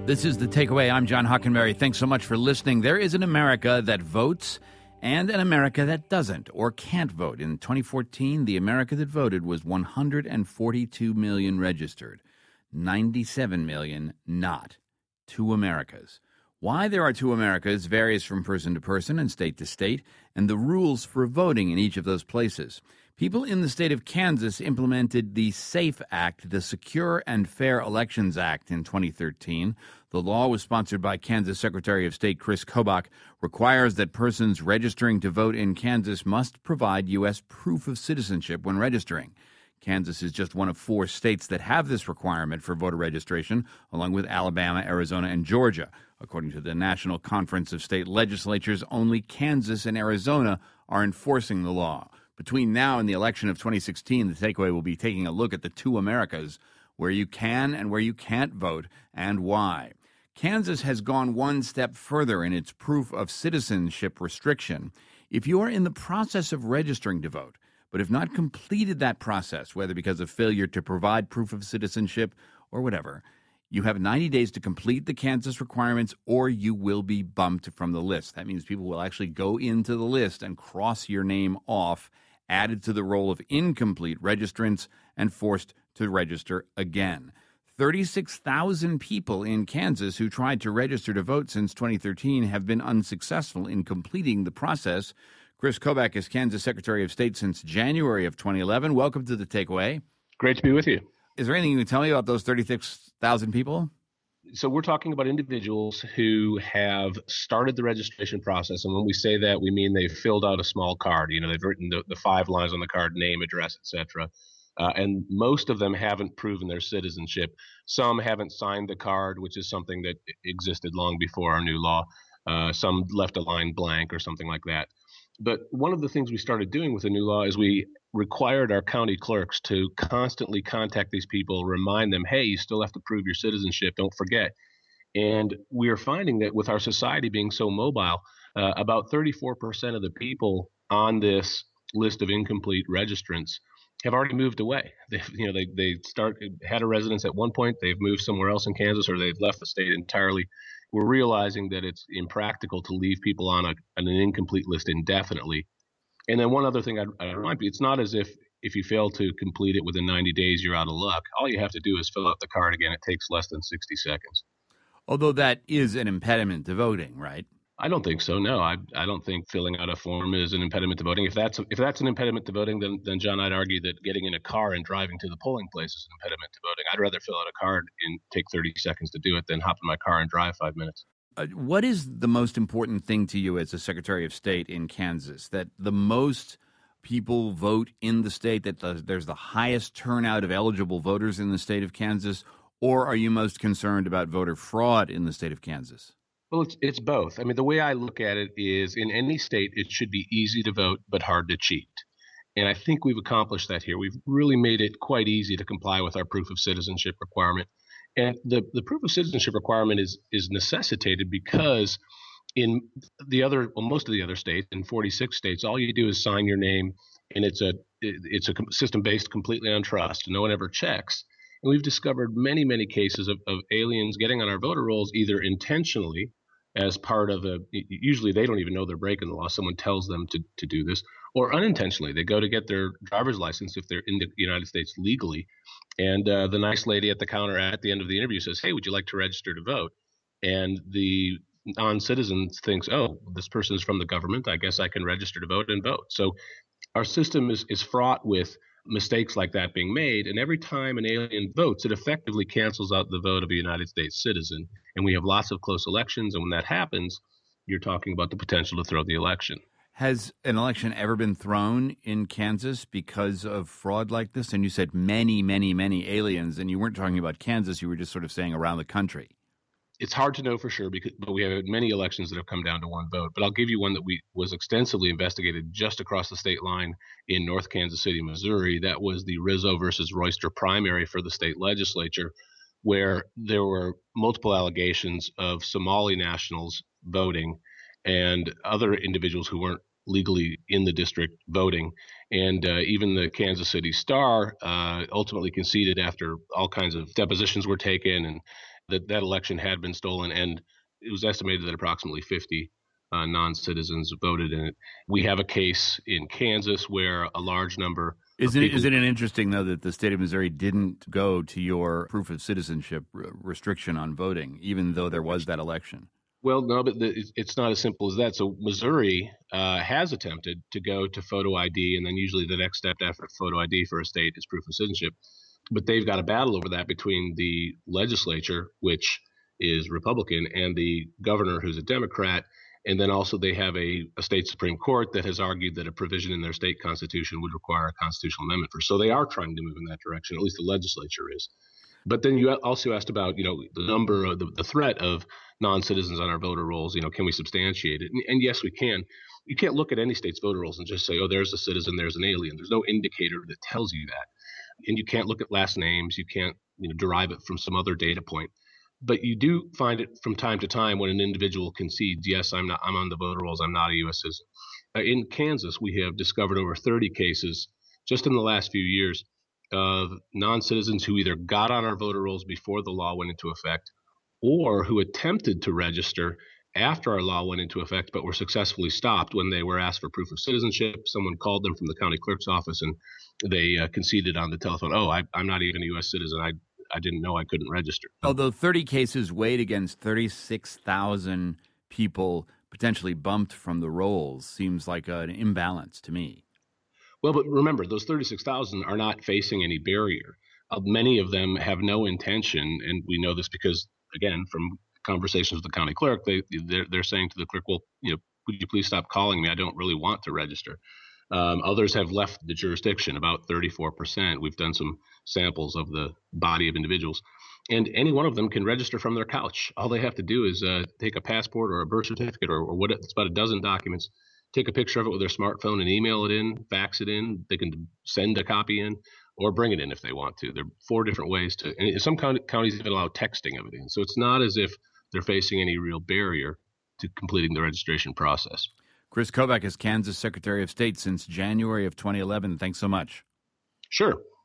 This is The Takeaway. I'm John Hockenberry. Thanks so much for listening. There is an America that votes and an America that doesn't or can't vote. In 2014, the America that voted was 142 million registered, 97 million not. Two Americas. Why there are two Americas varies from person to person and state to state, and the rules for voting in each of those places. People in the state of Kansas implemented the SAFE Act, the Secure and Fair Elections Act, in 2013. The law was sponsored by Kansas Secretary of State Chris Kobach, requires that persons registering to vote in Kansas must provide U.S. proof of citizenship when registering. Kansas is just one of 4 states that have this requirement for voter registration, along with Alabama, Arizona, and Georgia. According to the National Conference of State Legislatures, only Kansas and Arizona are enforcing the law. Between now and the election of 2016, The Takeaway will be taking a look at the two Americas, where you can and where you can't vote, and why. Kansas has gone one step further in its proof of citizenship restriction. If you are in the process of registering to vote, but have not completed that process, whether because of failure to provide proof of citizenship or whatever, you have 90 days to complete the Kansas requirements, or you will be bumped from the list. That means people will actually go into the list and cross your name off, added to the roll of incomplete registrants, and forced to register again. 36,000 people in Kansas who tried to register to vote since 2013 have been unsuccessful in completing the process. Chris Kobach is Kansas Secretary of State since January of 2011. Welcome to The Takeaway. Great to be with you. Is there anything you can tell me about those 36,000 people? So we're talking about individuals who have started the registration process. And when we say that, we mean they've filled out a small card. You know, they've written the 5 lines on the card, name, address, etc. And most of them haven't proven their citizenship. Some haven't signed the card, which is something that existed long before our new law. Some left a line blank or something like that. But one of the things we started doing with the new law is we required our county clerks to constantly contact these people, remind them, hey, you still have to prove your citizenship. Don't forget. And we are finding that with our society being so mobile, about 34% of the people on this list of incomplete registrants have already moved away. They had a residence at one point, they've moved somewhere else in Kansas, or they've left the state entirely. We're realizing that it's impractical to leave people on an incomplete list indefinitely. And then one other thing I'd remind you, it's not as if you fail to complete it within 90 days, you're out of luck. All you have to do is fill out the card again. It takes less than 60 seconds. Although that is an impediment to voting, right? I don't think so. No, I don't think filling out a form is an impediment to voting. If that's an impediment to voting, then John, I'd argue that getting in a car and driving to the polling place is an impediment to voting. I'd rather fill out a card and take 30 seconds to do it than hop in my car and drive 5 minutes. What is the most important thing to you as a Secretary of State in Kansas? That the most people vote in the state, that there's the highest turnout of eligible voters in the state of Kansas, or are you most concerned about voter fraud in the state of Kansas? Well, it's both. I mean, the way I look at it is in any state, it should be easy to vote but hard to cheat. And I think we've accomplished that here. We've really made it quite easy to comply with our proof of citizenship requirement. And the proof of citizenship requirement is necessitated because in most of the other states, in 46 states, all you do is sign your name, and it's a system based completely on trust. No one ever checks. And we've discovered many, many cases of aliens getting on our voter rolls either intentionally as part of usually they don't even know they're breaking the law. Someone tells them to do this, or unintentionally. They go to get their driver's license if they're in the United States legally. And the nice lady at the counter at the end of the interview says, hey, would you like to register to vote? And the non-citizen thinks, oh, this person is from the government. I guess I can register to vote and vote. So our system is fraught with mistakes like that being made. And every time an alien votes, it effectively cancels out the vote of a United States citizen. And we have lots of close elections. And when that happens, you're talking about the potential to throw the election. Has an election ever been thrown in Kansas because of fraud like this? And you said many, many, many aliens, and you weren't talking about Kansas. You were just sort of saying around the country. It's hard to know for sure, but we have many elections that have come down to one vote. But I'll give you one that was extensively investigated just across the state line in North Kansas City, Missouri. That was the Rizzo versus Royster primary for the state legislature, where there were multiple allegations of Somali nationals voting and other individuals who weren't legally in the district voting. And even the Kansas City Star ultimately conceded after all kinds of depositions were taken that election had been stolen, and it was estimated that approximately 50 non-citizens voted in it. We have a case in Kansas where a large number of people. Isn't it interesting, though, that the state of Missouri didn't go to your proof of citizenship restriction on voting, even though there was that election? Well, no, but it's not as simple as that. So Missouri has attempted to go to photo ID, and then usually the next step after photo ID for a state is proof of citizenship. But they've got a battle over that between the legislature, which is Republican, and the governor, who's a Democrat. And then also they have a state Supreme Court that has argued that a provision in their state constitution would require a constitutional amendment for. So they are trying to move in that direction, at least the legislature is. But then you also asked about, the number of the threat of non-citizens on our voter rolls. Can we substantiate it? And yes, we can. You can't look at any state's voter rolls and just say, oh, there's a citizen, there's an alien. There's no indicator that tells you that. And you can't look at last names. You can't derive it from some other data point. But you do find it from time to time when an individual concedes, yes, I'm on the voter rolls, I'm not a U.S. citizen. In Kansas, we have discovered over 30 cases just in the last few years of non-citizens who either got on our voter rolls before the law went into effect or who attempted to register after our law went into effect but were successfully stopped when they were asked for proof of citizenship. Someone called them from the county clerk's office and they conceded on the telephone, oh, I'm not even a U.S. citizen. I didn't know I couldn't register. Although 30 cases weighed against 36,000 people potentially bumped from the rolls seems like an imbalance to me. Well, but remember, those 36,000 are not facing any barrier. Many of them have no intention, and we know this because, again, from conversations with the county clerk, they're saying to the clerk, well, would you please stop calling me? I don't really want to register. Others have left the jurisdiction, about 34%. We've done some samples of the body of individuals. And any one of them can register from their couch. All they have to do is take a passport or a birth certificate or what it's about a dozen documents, take a picture of it with their smartphone and email it in, fax it in. They can send a copy in or bring it in if they want to. There are 4 different ways to. And some counties even allow texting of it in. So it's not as if they're facing any real barrier to completing the registration process. Chris Kobach is Kansas Secretary of State since January of 2011. Thanks so much. Sure.